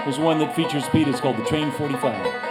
There's one that features Pete. It's called the Train 45.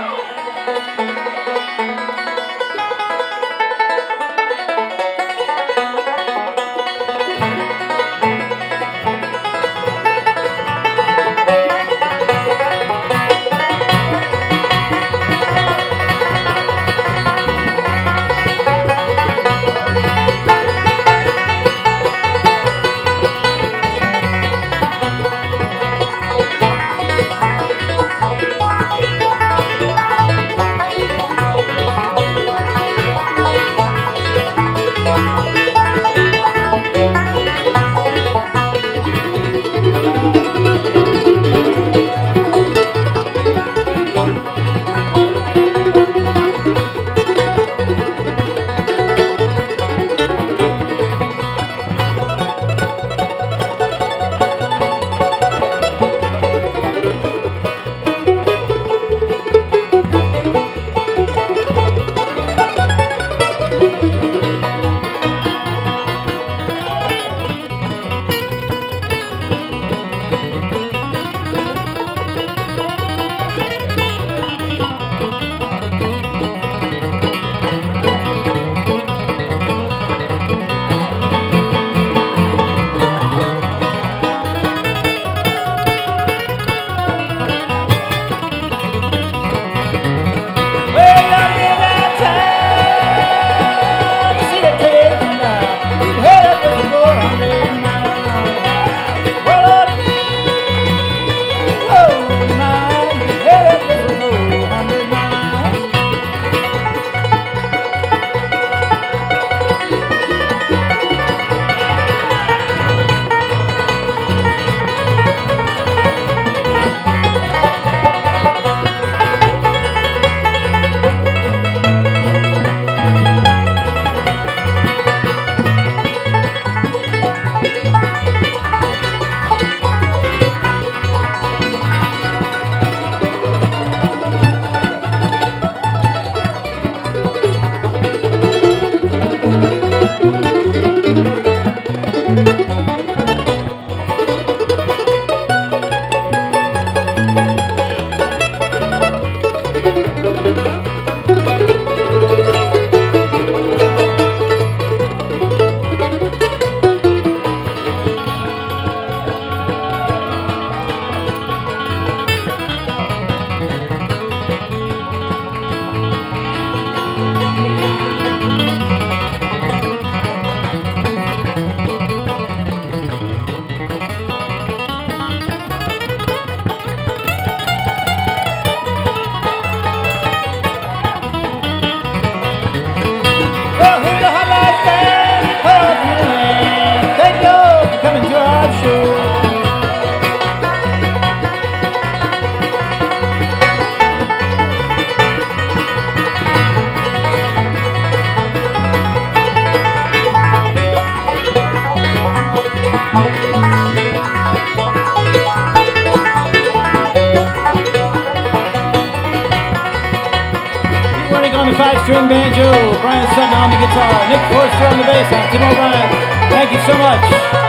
Five-string banjo, Brian Sutton on the guitar, Nick Forster on the bass, I'm Tim O'Brien. Thank you so much.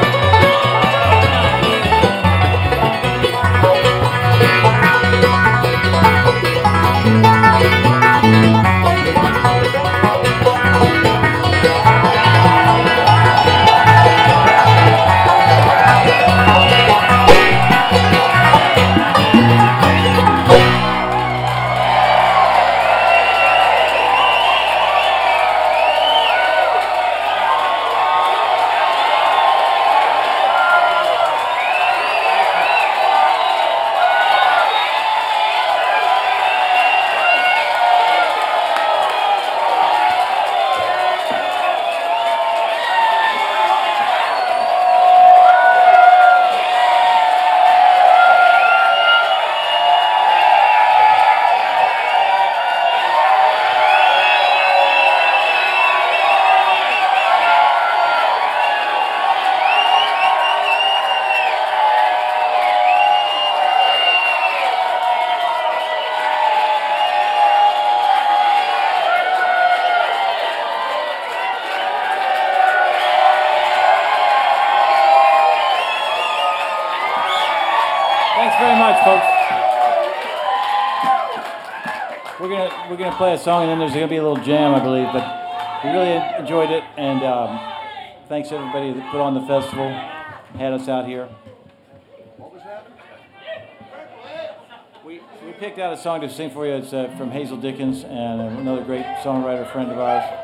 We're gonna play a song, and then there's gonna be a little jam, I believe. But we really enjoyed it, and thanks everybody that put on the festival, had us out here. What was that? We picked out a song to sing for you. It's from Hazel Dickens, and another great songwriter friend of ours.